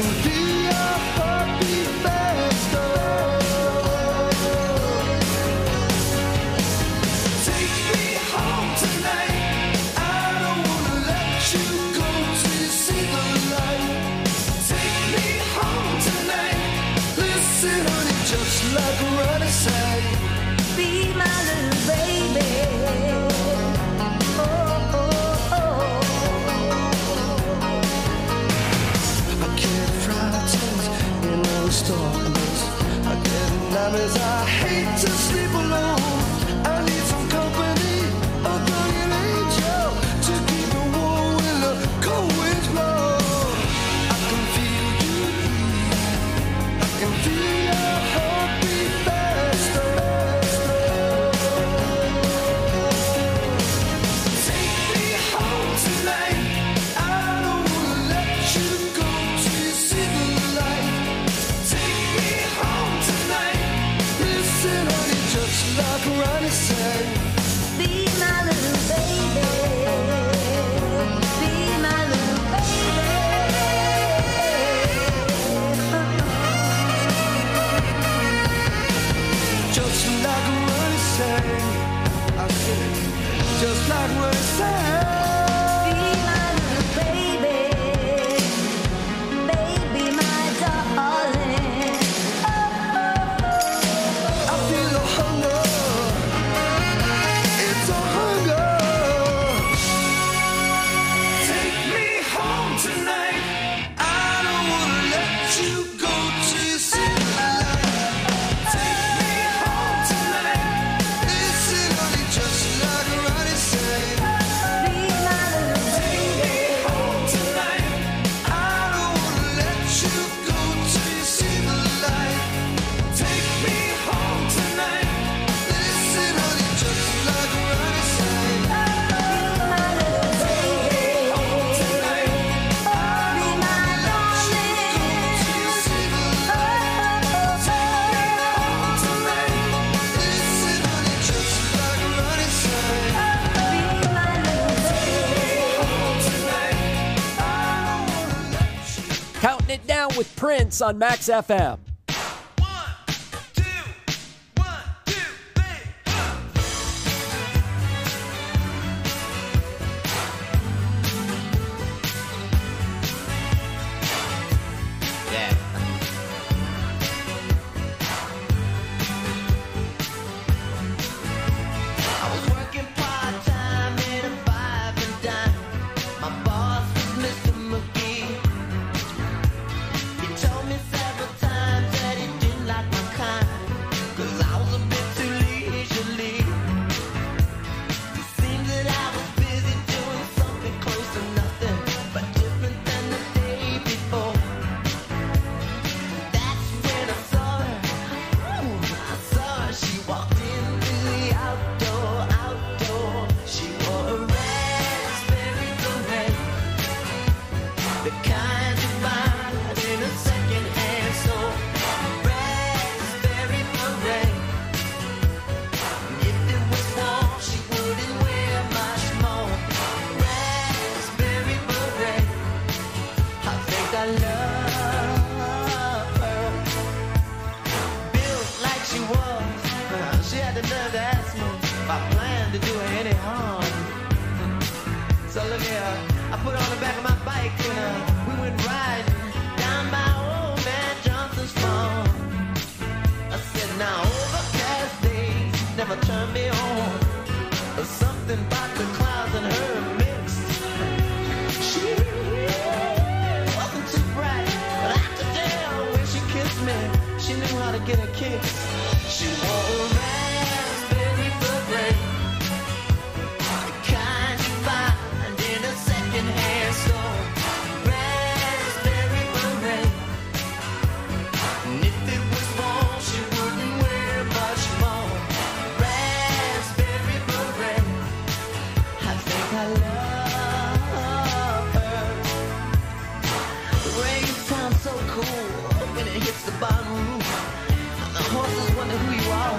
I hate to sleep alone. I need some company, a guardian angel to keep me warm when the cold winds blow. I can feel you breathe. I can feel your heartbeat faster. Take me home tonight. I don't wanna let you go till you see the light. Take me home tonight. Listen, honey, just like Ronnie said. Be my little baby. Be my little baby. Just like Ronnie said. I said, just like Ronnie said. Be my little baby. Baby, my darling. I feel the hunger. It's a hunger. Take me home tonight. I don't wanna let you go till you see the light. Take me home tonight. Listen, honey, just like Ronnie said. Be my little Take me home tonight. I don't wanna let you go till you see the light. Take me home tonight. Listen, honey, just like Ronnie said. Home tonight. I don't wanna let you go till you see the light. Take me home tonight. Listen, honey, just like Ronnie said. Home tonight. I don't wanna let you. Counting it down with Prince on Max FM. 1, 2, 1, 2, 3. Yeah. I was working part-time in a 5 and dime. My boss was Mr. McGee. He told me several times that he didn't like my kind, 'cause I was a bit too leisurely. It seemed that I was busy doing something close to nothing, but different than the day before. That's when I saw her. I saw her. She walked into the outdoor. She wore a raspberry beret, the kind you find in a second-hand store. Raspberry beret. If it was warm, she wouldn't wear much more. Raspberry beret. I think I love her. Built like she was, she had the nerve to ask me if I planned to do her any harm. So look here, I put her on the back of my bike and we went riding down by old man Johnson's farm. I said, now overcast days never turn me on. There's something about the clouds and her mixed. She wasn't too bright, but I could tell when she kissed me, she knew how to get a kiss. She wore a raspberry beret, the kind you find in a second-hand store. Raspberry beret. And if it was warm, she wouldn't wear much more. Raspberry beret. I think I love her. The rain sounds so cool when it hits the bottom roof. And the horses wonder who you are.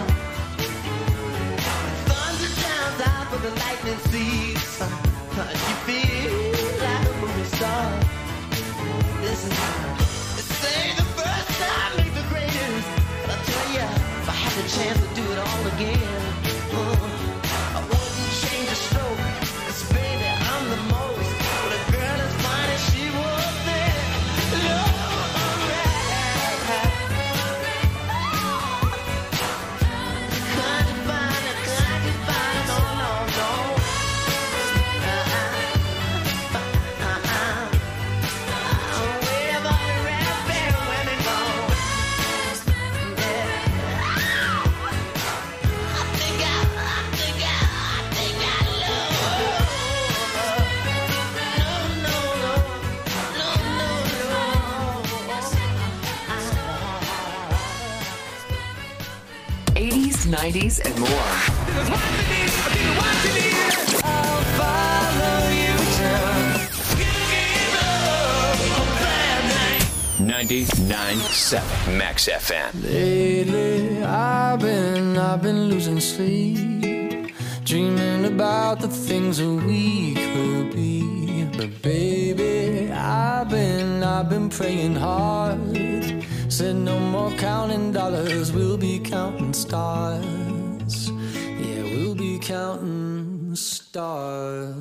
Thunder drowns out for the lightning seeds. You feel like a movie star. This 90s, and more. 99.7 Max FM. Lately, I've been losing sleep, dreaming about the things that we could be. But baby, I've been praying hard. Said no more counting dollars, we'll be counting stars. Yeah, we'll be counting stars.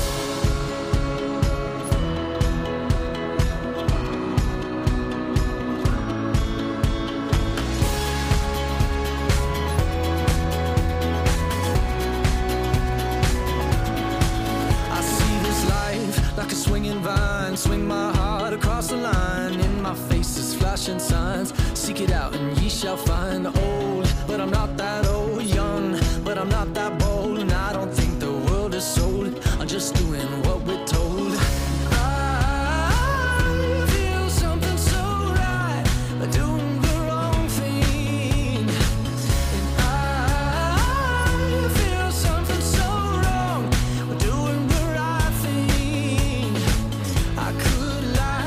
Like a swinging vine, swing my heart across the line. In my face is flashing signs. Seek it out and ye shall find. Old, but I'm not that old. Young, but I'm not that bold. And I don't think the world is sold. I'm just doing what we're told. I feel something so right, doing the wrong thing. And I feel something so wrong, doing the right thing. I could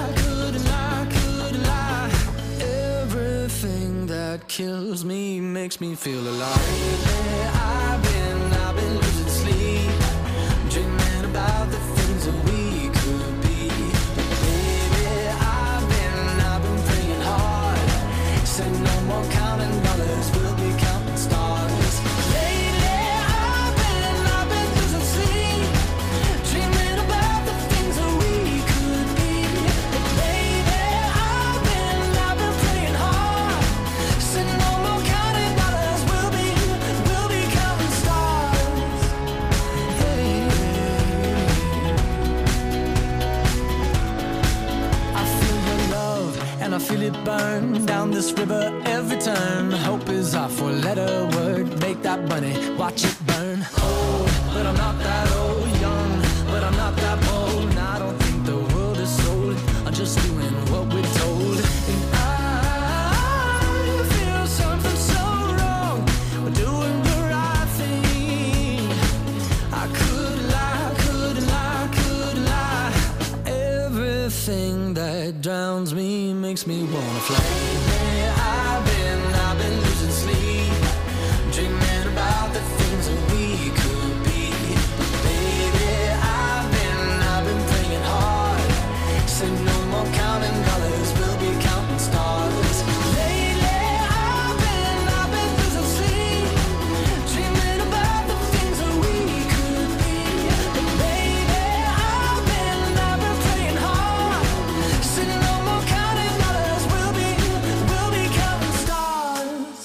lie. Everything that kills me makes me feel alive. I've been losing sleep, dreaming about the things that we could be. But baby, I've been praying hard. Said no more counting dollars, we'll be counting stars. Lately, I've been losing sleep, dreaming about the things that we could be. But baby, I've been praying hard. Said no more counting dollars, we'll be counting stars. Hey. I feel your love and I feel it burn down this river every turn. Hope is our four-letter word. Make that money, watch it burn. Old, but I'm not that old. Young, but I'm not that bold. And I don't think the world is sold. I'm just doing what we're told. And I feel something so wrong. We're doing the right thing. I could lie. Everything that drowns me makes me wanna fly. I've been losing sleep, dreaming about the things that we could be. But baby, I've been praying hard. Say no more counting dollars, we'll be counting stars. Lately, I've been losing sleep, dreaming about the things that we could be. But baby, I've been praying hard. Say no more counting dollars, we'll be counting stars.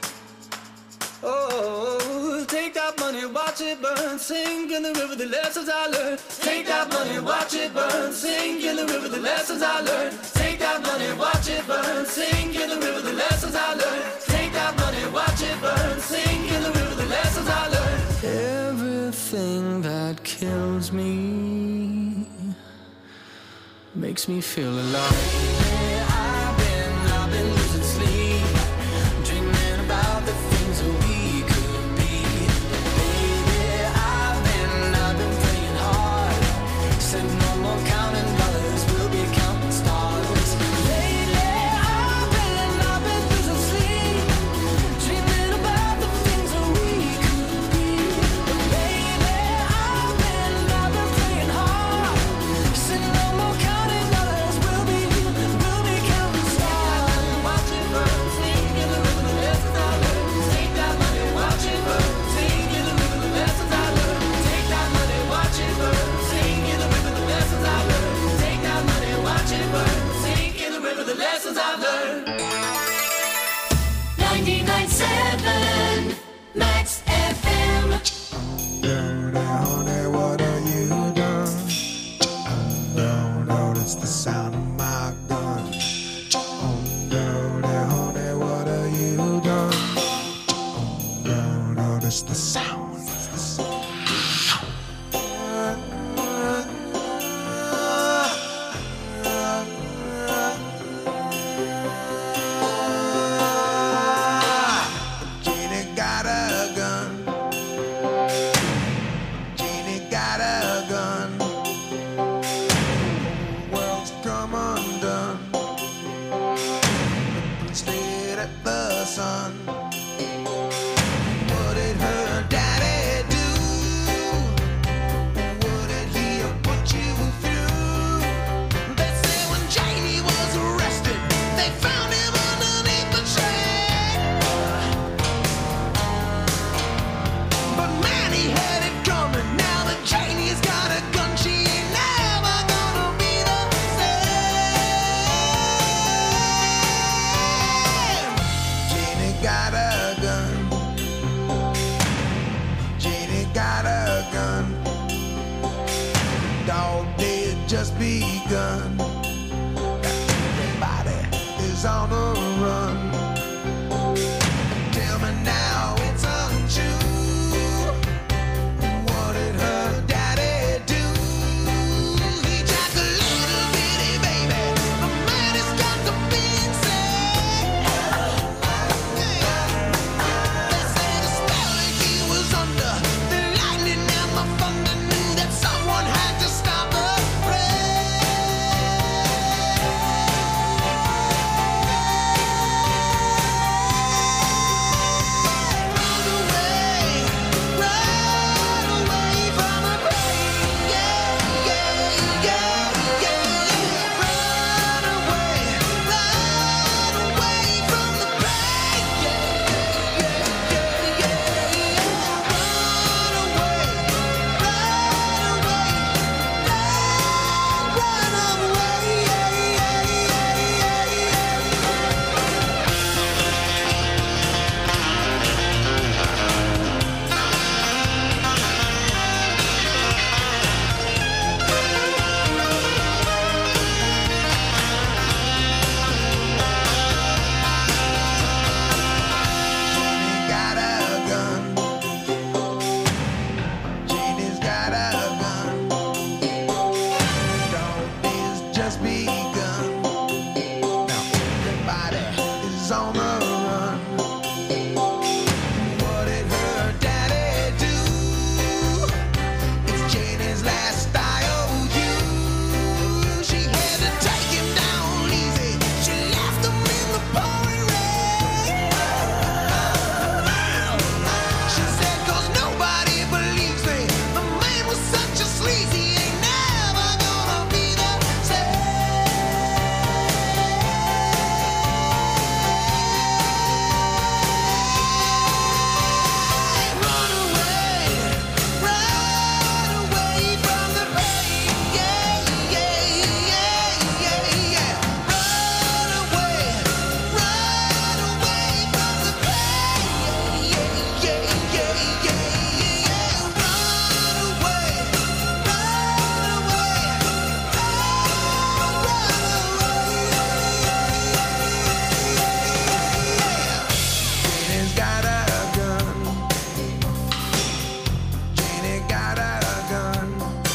Oh, take that money, watch it burn, sink in the river, the lessons I learned. Take that money, watch it burn, sink in the river, the lessons I learned. Take that money, watch it burn, sink in the river, the lessons I learned. Take that money, watch it burn, sink in the river, the lessons I learned. Everything that kills me makes me feel alive. I've been losing sleep, dreaming about the things that we could be. Baby, I've been praying hard. Said no more counting dollars, we'll be counting stars. Lately, I've been losing sleep, dreaming about the things that we could be. But baby, I've been praying hard. Said no more counting dollars, we'll be son. What did her daddy do? What did he put you through? They say when Janie was arrested, they found him underneath the tree. But man, he had it coming. Now that Janie's got a gun, she ain't never gonna be the same. Janie got a gun. Janie got a gun. Dog days just begun. Everybody is on the run. Tell me now it's untrue. What did her daddy do? He jacked a little bitty baby. The man has got the big say. They say the spell that he was under, the lightning and the thunder knew that someone had to stop the Run away from the pain. Yeah, yeah, yeah, yeah. Run away from the pain. Yeah, yeah, yeah, yeah, yeah. Run away, Janie's got a gun. Dog days just begun. Now everybody is on the run. What did her daddy do? It's Janie's last IOU. She had to take him down easy. She left him in the pouring rain. She said, 'cause nobody believes me. The man was such a sleazy, ain't never gonna be the same. Run away from the pain. Yeah, yeah, yeah, yeah, yeah. Run away from the pain. Yeah, yeah, yeah, yeah, yeah. Run away. Janie's got a gun. Janie got a gun.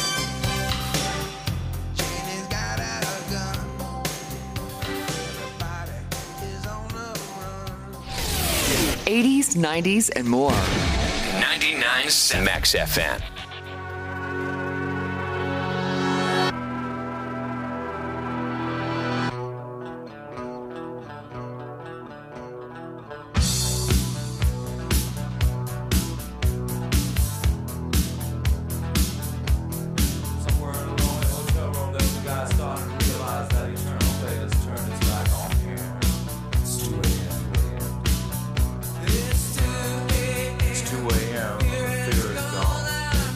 Janie's got a gun. Everybody is on the run. 80s, 90s, and more. 99.7 Max FM. Somewhere in a lonely hotel room, there's a guy starting to realize that eternal fate has turned his back on him. It's 2 a.m. It's 2 a.m. Fear is gone.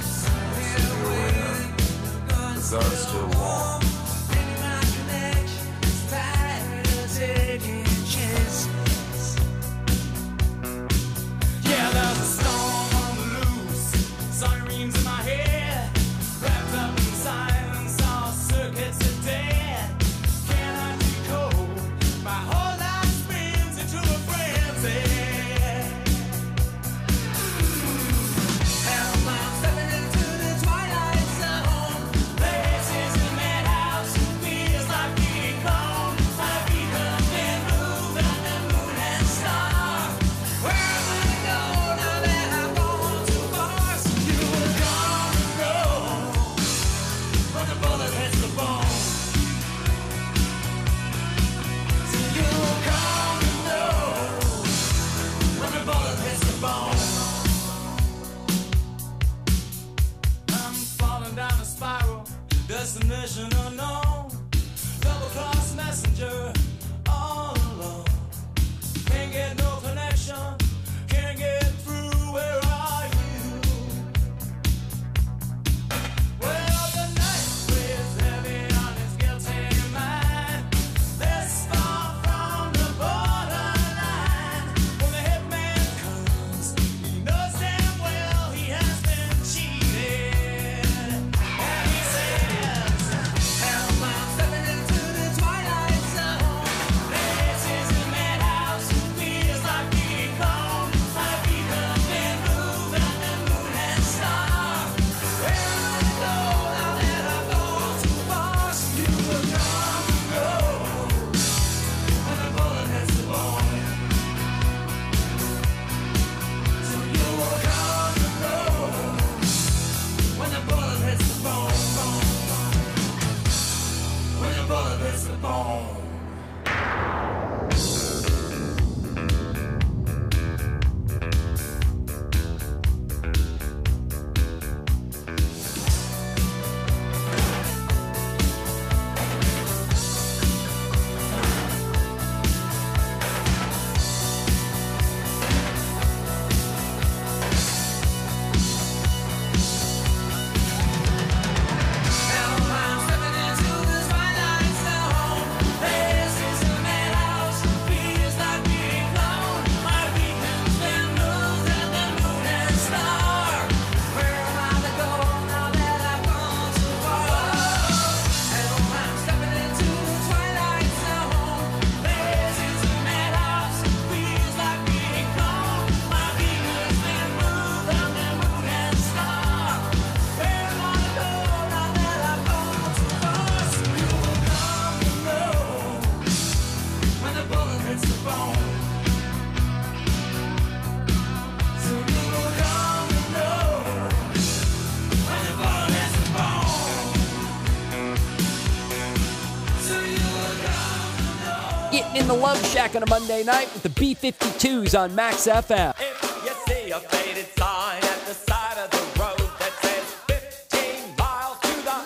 Getting in the Love Shack on a Monday night with the B-52s on Max FM. If you see a faded sign at the side of the road that says 15 miles to the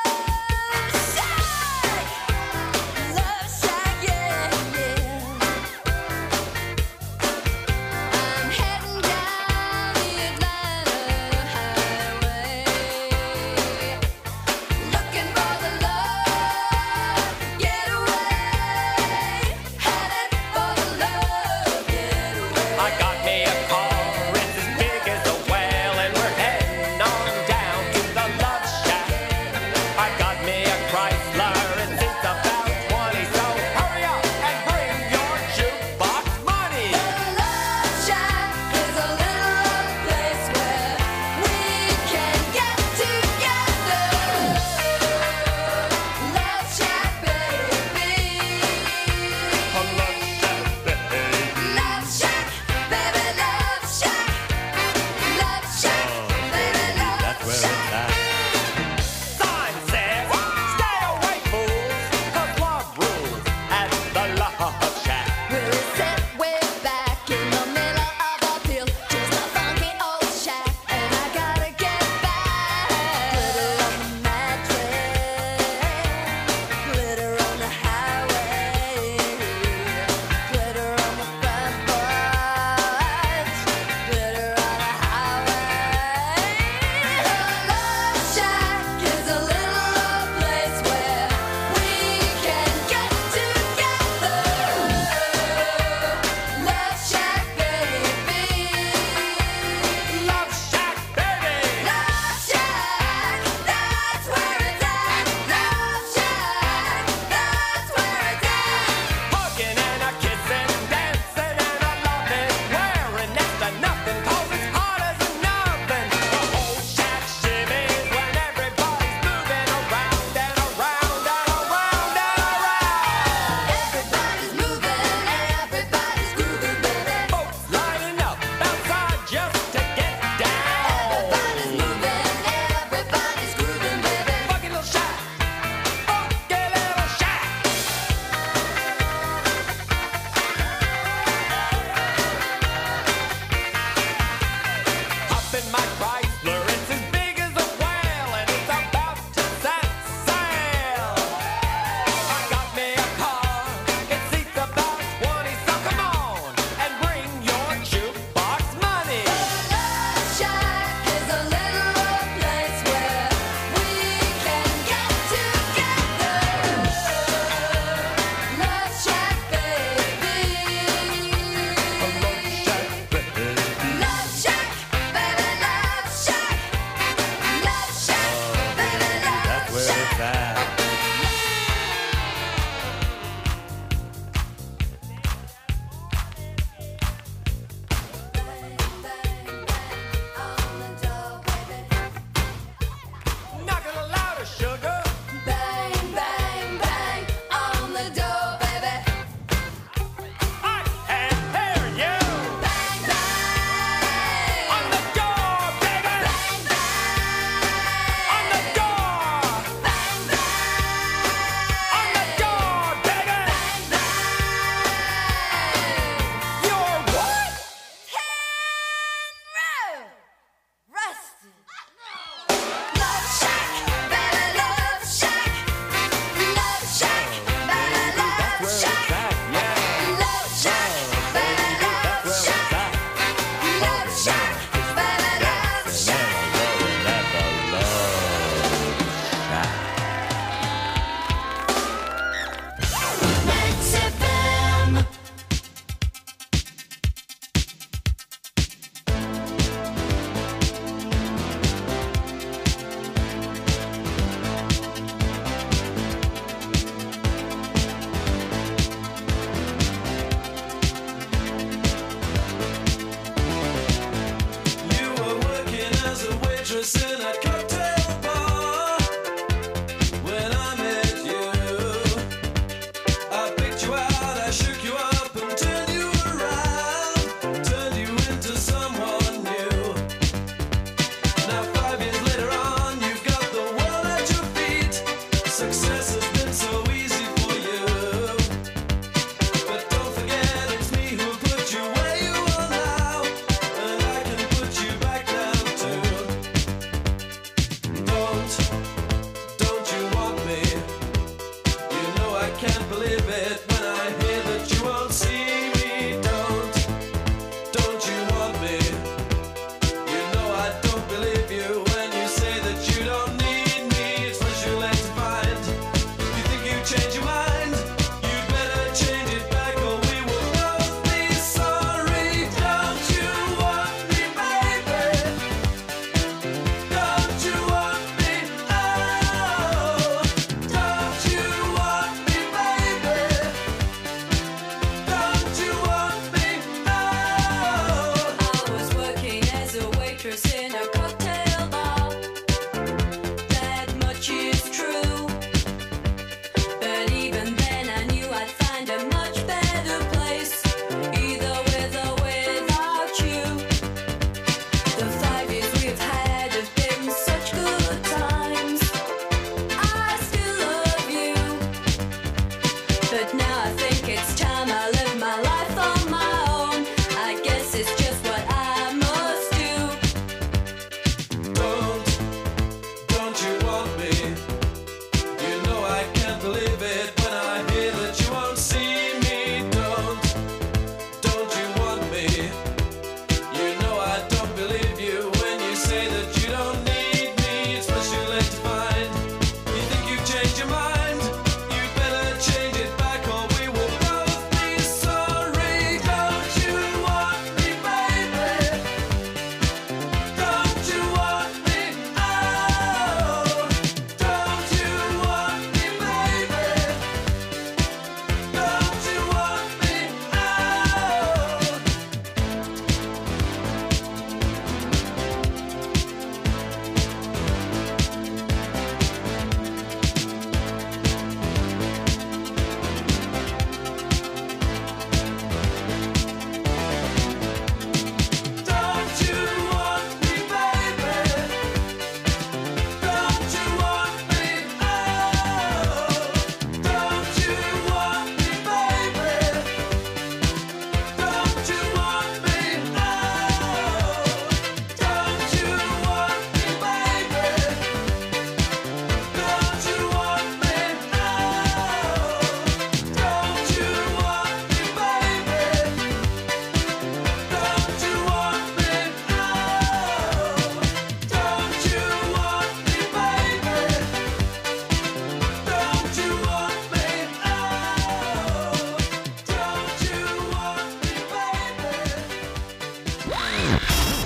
Love Shack, yeah, yeah. I'm heading down the Atlanta highway, looking for the love getaway, headed for the love getaway. I got me a car, it's as big as a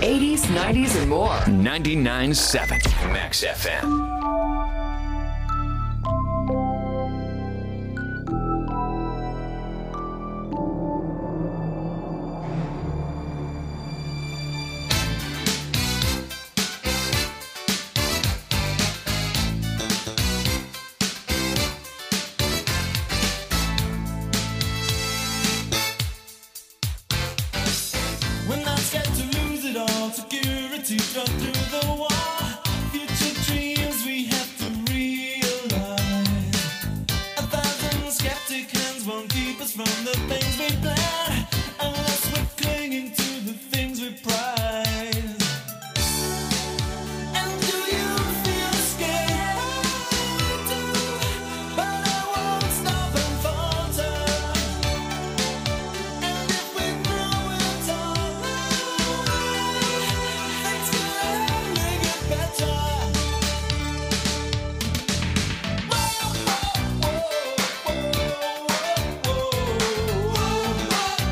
80s, 90s, and more. 99.7 Max FM. When I'm scared to lose it all, security struck through the wall. Future dreams we have to realize. 1,000 skeptic hands won't keep us from the things we plan, unless we're clinging to the things we prize. And do you feel scared? But I won't stop and falter. And if we throw it all away, things can only get better. Whoa, whoa, whoa, whoa, whoa, whoa.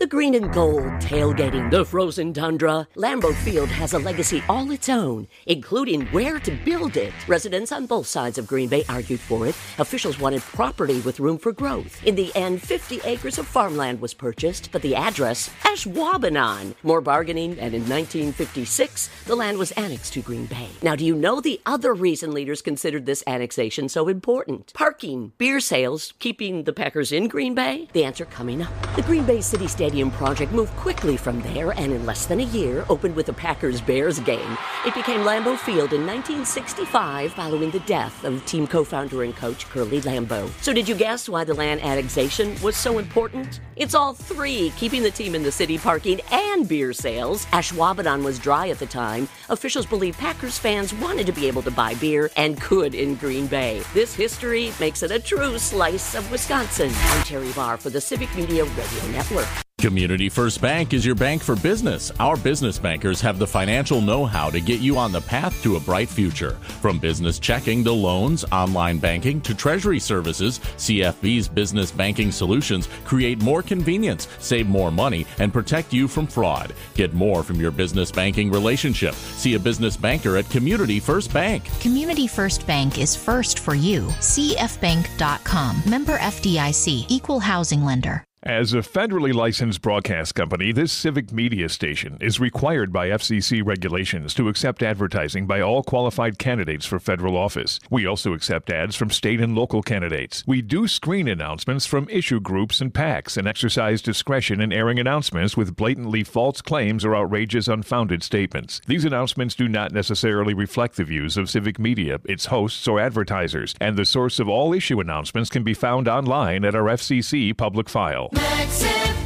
The green and gold, tailgating the frozen tundra. Lambeau Field has a legacy all its own, including where to build it. Residents on both sides of Green Bay argued for it. Officials wanted property with room for growth. In the end, 50 acres of farmland was purchased, but the address, Ashwaubenon. More bargaining, and in 1956, the land was annexed to Green Bay. Now, do you know the other reason leaders considered this annexation so important? Parking, beer sales, keeping the Packers in Green Bay? The answer coming up. The Green Bay City Stadium project moved quickly from there and in less than a year opened with a Packers-Bears game. It became Lambeau Field in 1965 following the death of team co-founder and coach Curly Lambeau. So did you guess why the land annexation was so important? It's all three, keeping the team in the city, parking, and beer sales. Ashwaubenon was dry at the time. Officials believe Packers fans wanted to be able to buy beer and could in Green Bay. This history makes it a true slice of Wisconsin. I'm Terry Barr for the Civic Media Radio Network. Community First Bank is your bank for business. Our business bankers have the financial know-how to get you on the path to a bright future. From business checking to loans, online banking to treasury services, CFB's business banking solutions create more convenience, save more money, and protect you from fraud. Get more from your business banking relationship. See a business banker at Community First Bank. Community First Bank is first for you. CFBank.com. Member FDIC. Equal housing lender. As a federally licensed broadcast company, this civic media station is required by FCC regulations to accept advertising by all qualified candidates for federal office. We also accept ads from state and local candidates. We do screen announcements from issue groups and PACs and exercise discretion in airing announcements with blatantly false claims or outrageous, unfounded statements. These announcements do not necessarily reflect the views of civic media, its hosts, or advertisers, and the source of all issue announcements can be found online at our FCC public file. Max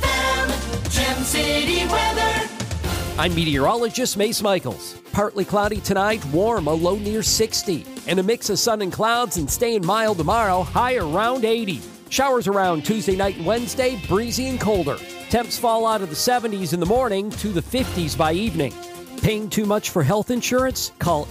FM, Gem City weather. I'm meteorologist Mace Michaels. Partly cloudy tonight, warm, a low near 60. And a mix of sun and clouds and staying mild tomorrow, high around 80. Showers around Tuesday night and Wednesday, breezy and colder. Temps fall out of the 70s in the morning to the 50s by evening. Paying too much for health insurance? Call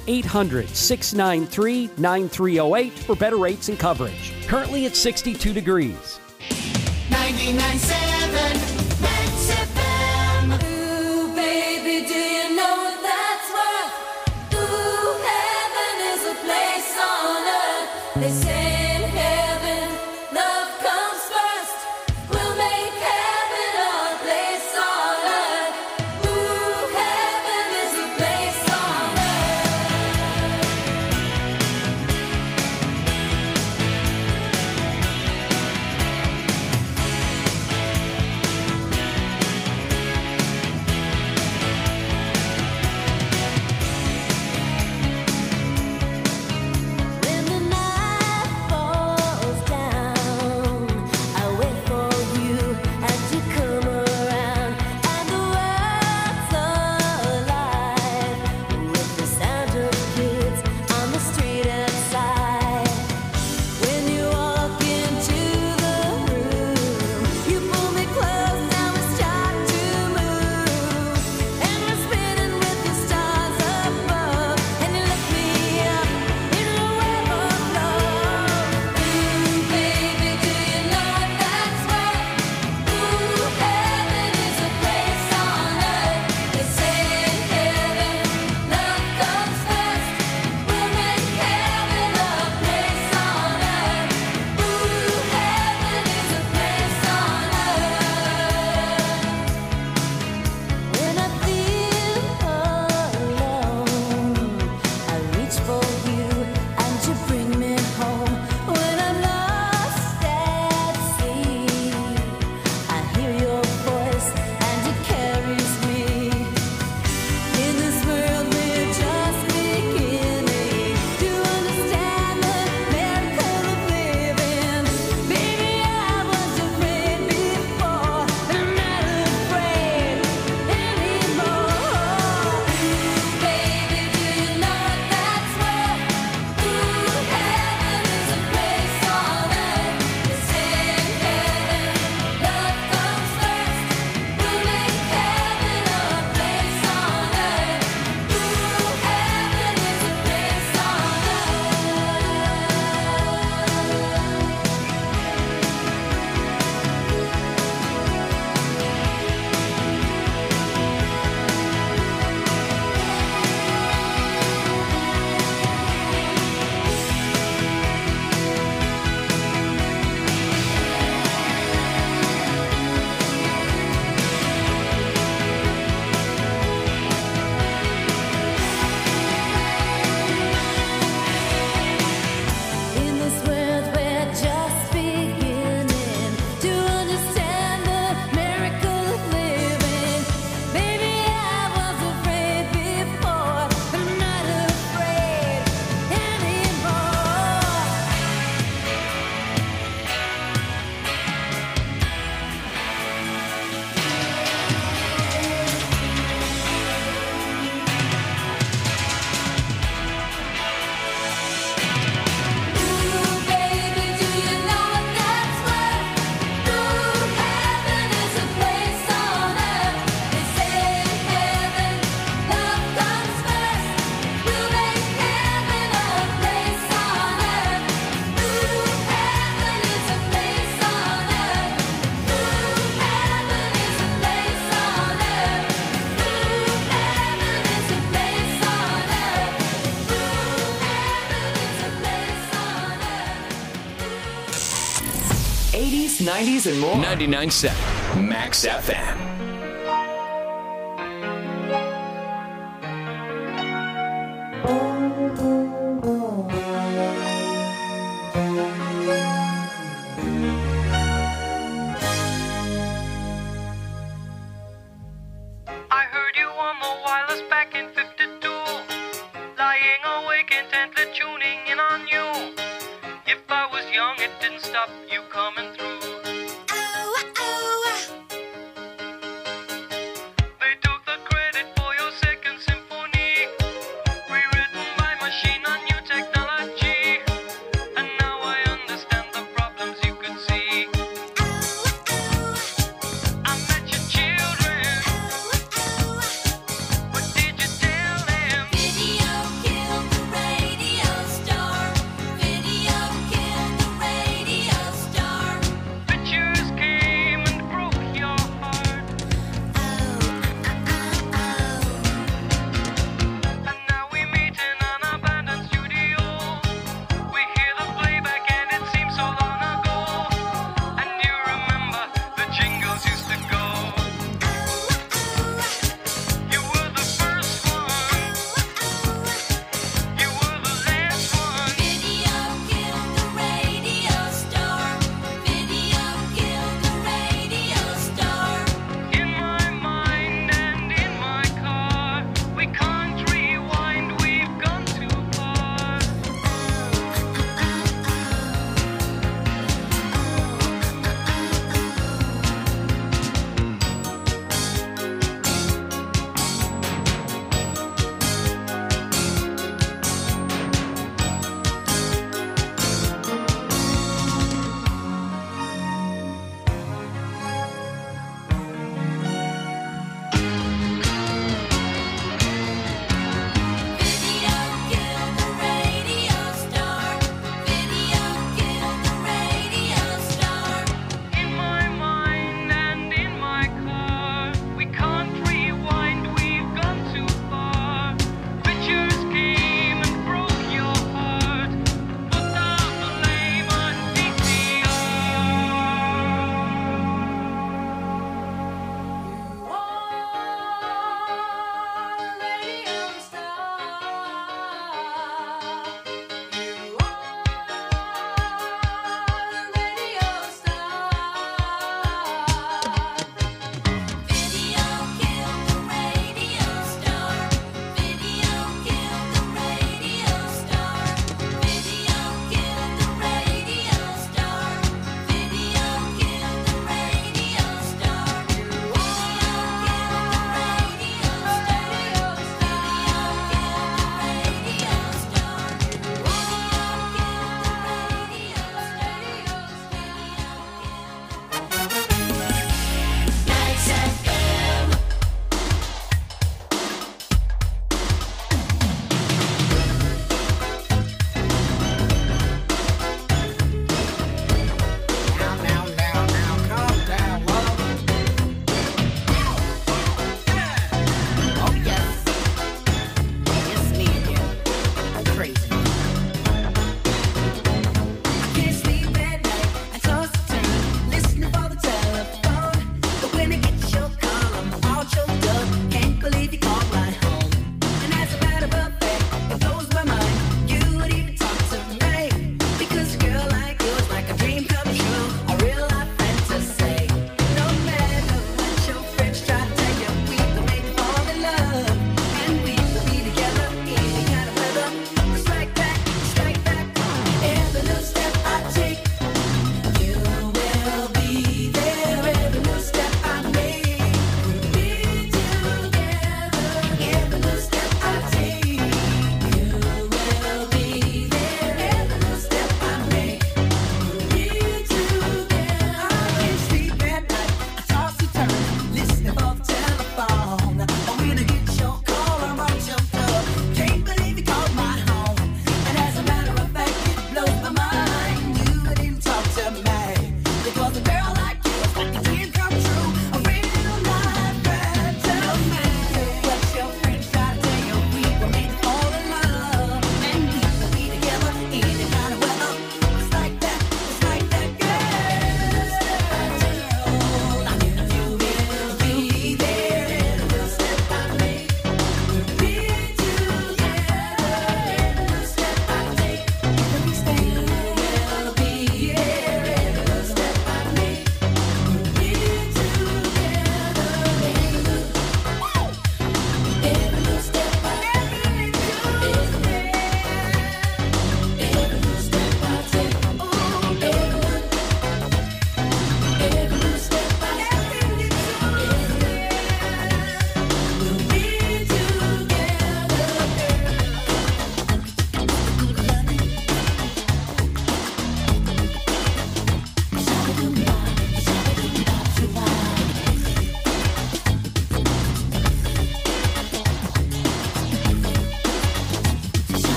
800-693-9308 for better rates and coverage. Currently it's 62 degrees. 99.7 Max FM. Ooh, baby, do you know what that's worth? Ooh, heaven is a place on earth. They say in heaven, love comes first. We'll make heaven our place on earth. Ooh, heaven is a place on earth. 80s, 90s, and more. 99.7 Max FM. I heard you on the wireless back in 52, lying awake intently tuning in on you. If I was young, it didn't stop you coming through. They took the credit for your second symphony, rewritten by machine on new technology. And now I understand the problems you could see. I met your children. What did you tell them? Video killed the radio star. Video killed the radio star.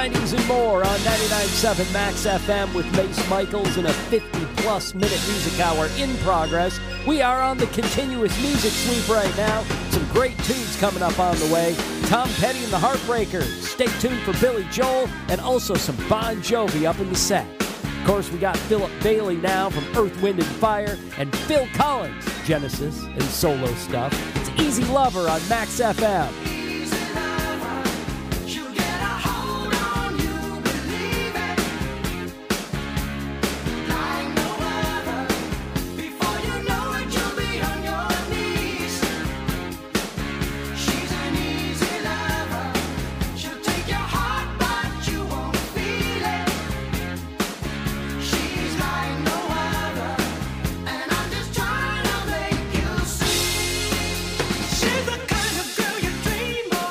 90s and more on 99.7 Max FM with Mace Michaels in a 50-plus minute music hour in progress. We are on the continuous music sweep right now. Some great tunes coming up on the way. Tom Petty and the Heartbreakers. Stay tuned for Billy Joel and also some Bon Jovi up in the set. Of course, we got Philip Bailey now from Earth, Wind & Fire and Phil Collins, Genesis and solo stuff. It's Easy Lover on Max FM. She's the kind of girl you dream of.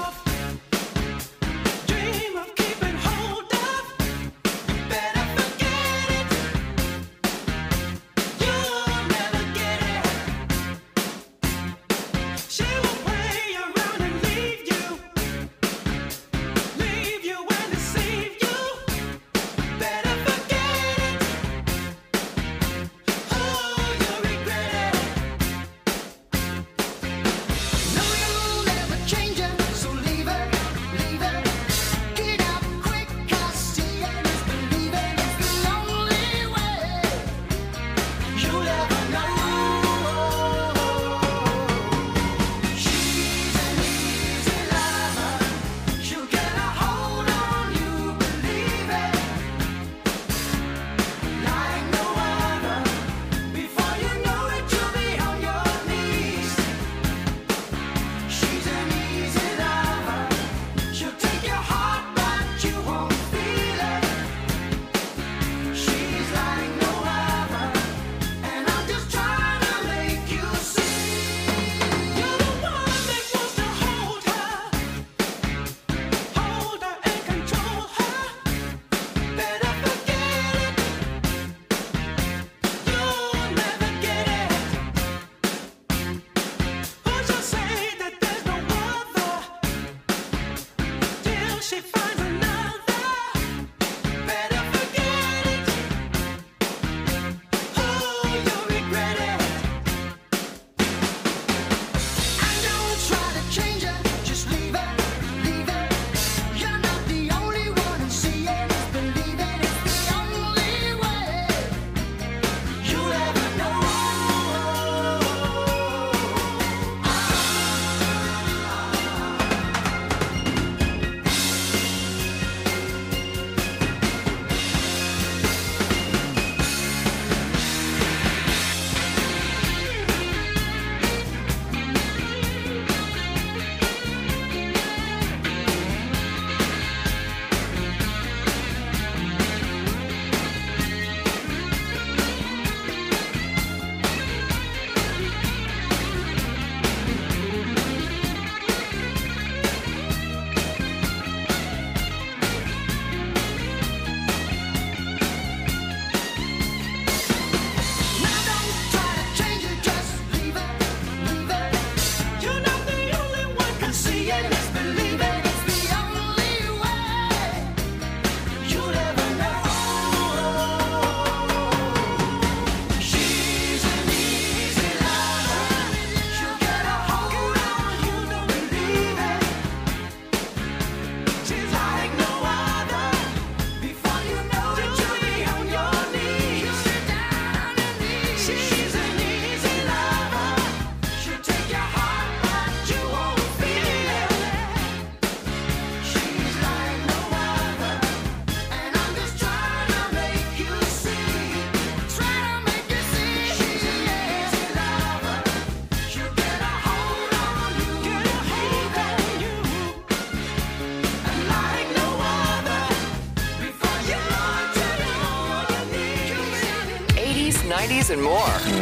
and more.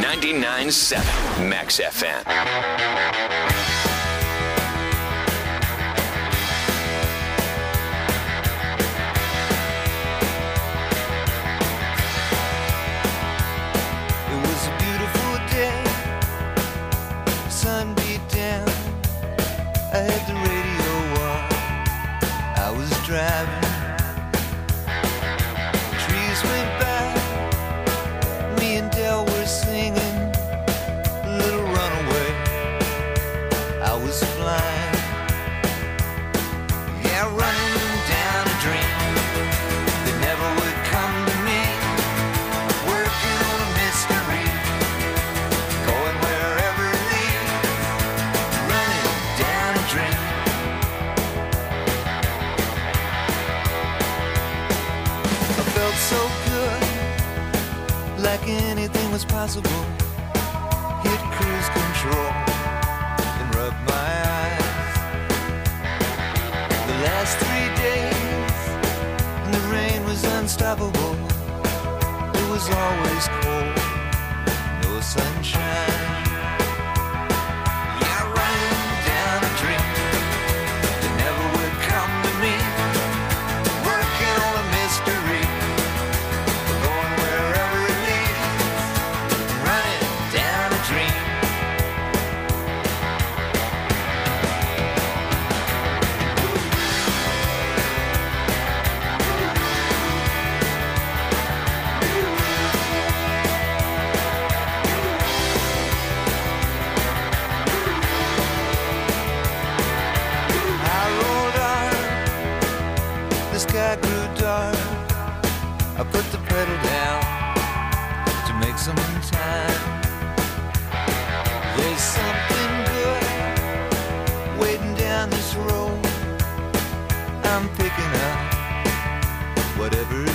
99.7 Max FM. Sun beat down, I had the radio on. I was driving was possible. Hit cruise control and rub my eyes. The last 3 days, and the rain was unstoppable. It was always cold, no sunshine. Yeah, running down a dream that never would come to me. Working on a mystery, going wherever it leads. Running down a dream. I rolled on, the sky grew dark. I put the pedal down to make some time. There's something good waiting down this road. I'm picking up whatever